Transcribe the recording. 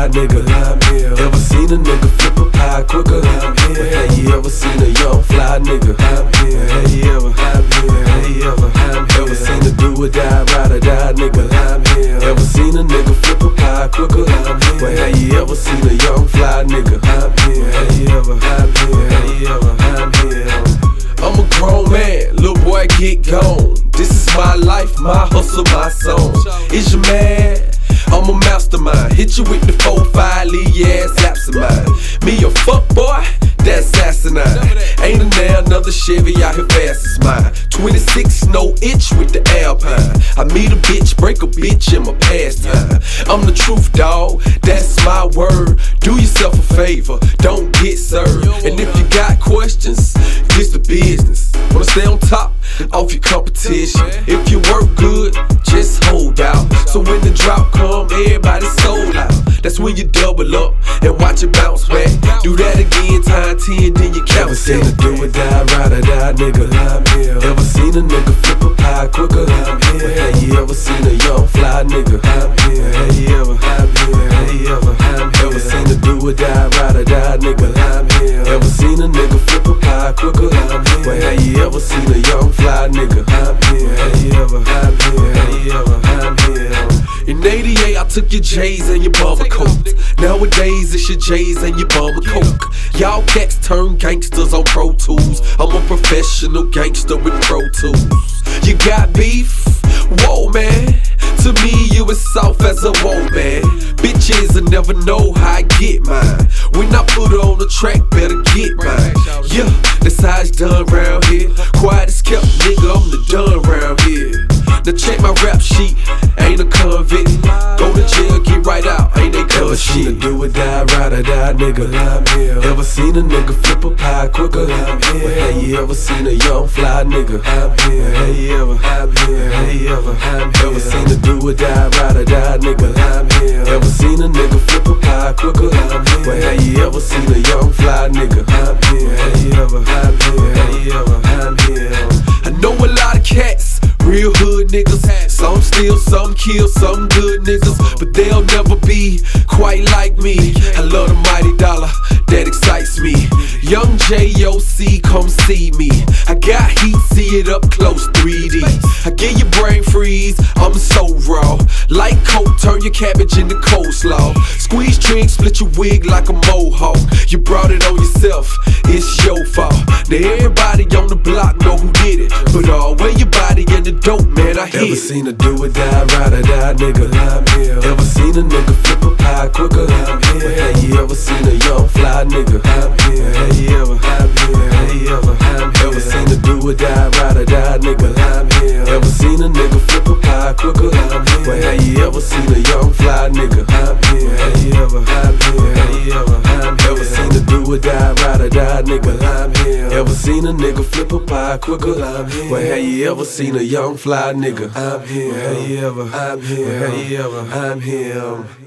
nigga? I'm here. Ever seen a nigga flip a pie quicker? I'm here. Have you ever seen a young fly nigga? I'm here. Have you ever? I'm here. Have you ever? I'm here. Ever seen a do or die, ride or die nigga? I'm here. Ever seen a nigga flip a pie quicker? I'm here. But have you ever seen a young fly nigga? I'm here. Have you ever? I'm here. Have you ever? I'm here. I'm a grown man, little boy get gone. This is my life, my hustle, my song. Is you mad? I'm a mastermind. Hit you with the 4-5, leave your ass absent mine. Me a fuck boy, that's asinine. Ain't a nail, another Chevy out here fast as mine. 26, no itch with the Alpine. I meet a bitch, break a bitch in my pastime. I'm the truth, dawg, that's my word. Do yourself a favor, don't get served. And if you got questions, this the business. Wanna stay on top of your competition. If you work good, just hold out. So when the drought come, everybody sold out. That's when you double up and watch it bounce back. Do that again, time 10, then you count. Ever seen a do or die, ride or die nigga? I'm here. Ever seen a nigga flip a pie quicker? I'm here. Have you ever seen a young fly nigga? I'm here. Have you ever? I'm here. Have you ever? I'm here. Ever seen a do or die, ride or die nigga? I'm here. Ever seen a nigga flip a pie quicker? I'm here. But have you ever seen a young fly nigga? I'm here. Have you ever? I'm here. Have you ever? I'm here. In 88, I took your J's and your bomber coat. Nowadays, it's your J's and your bomber coke. Y'all cats turn gangsters on Pro Tools. I'm a professional gangster with Pro Tools. You got beef? Whoa, man. To me, you as soft as a whoa, man. Bitches will never know how I get mine. When I put her on the track, better get mine. Yeah, that's how it's done round here. Quiet as kept, nigga, I'm the done round here. Now check my rap sheet, ain't a convict. Go to jail, get right out, ain't they cover shit. Ever seen a do or die, ride or die nigga? I'm here. Ever seen a nigga flip a pie quicker? I'm here. Have you ever seen a young fly nigga? I'm here. Have you ever? I'm here. Have you ever? I'm here. Ever seen a do or die, ride or die nigga? I'm here. Ever seen a nigga flip a pie quicker? I'm here. But have you ever seen a young fly nigga? I'm here. Have you ever? I'm here. Have you ever? I'm here. I know a lot of cats, real hood niggas. Some steal, some kill, some good niggas, but they'll never be quite like me. I love the mighty dollar, that excites me. Young J.O.C. come see me. I got heat, see it up close, 3D. I give you brain freeze, I'm so raw. Like coke, turn your cabbage into coleslaw. Squeeze string, split your wig like a mohawk. You brought it on yourself, it's your fault. Now everybody on the block know who did it, but where your body in the dope, man, I hit. Ever seen a do or die, ride or die nigga? I'm here. Ever seen a nigga flip a pie quicker? I'm here. Have you ever seen a young fly nigga? I'm here. Have you ever? I'm here. Have you ever? I'm here. Ever seen a do or die, ride or die nigga? I'm here. Ever seen a nigga flip a pie quicker? I'm here. But have you ever seen a young fly nigga? I'm here. Have you ever? I'm here. Have you ever? I'm here. Ever seen a do or die, ride or die nigga? I'm here. Ever seen a nigga flip a pie quicker? I'm here. But have you ever seen a young fly nigga? I'm here. Have you ever? I'm here. Have you ever? I'm here.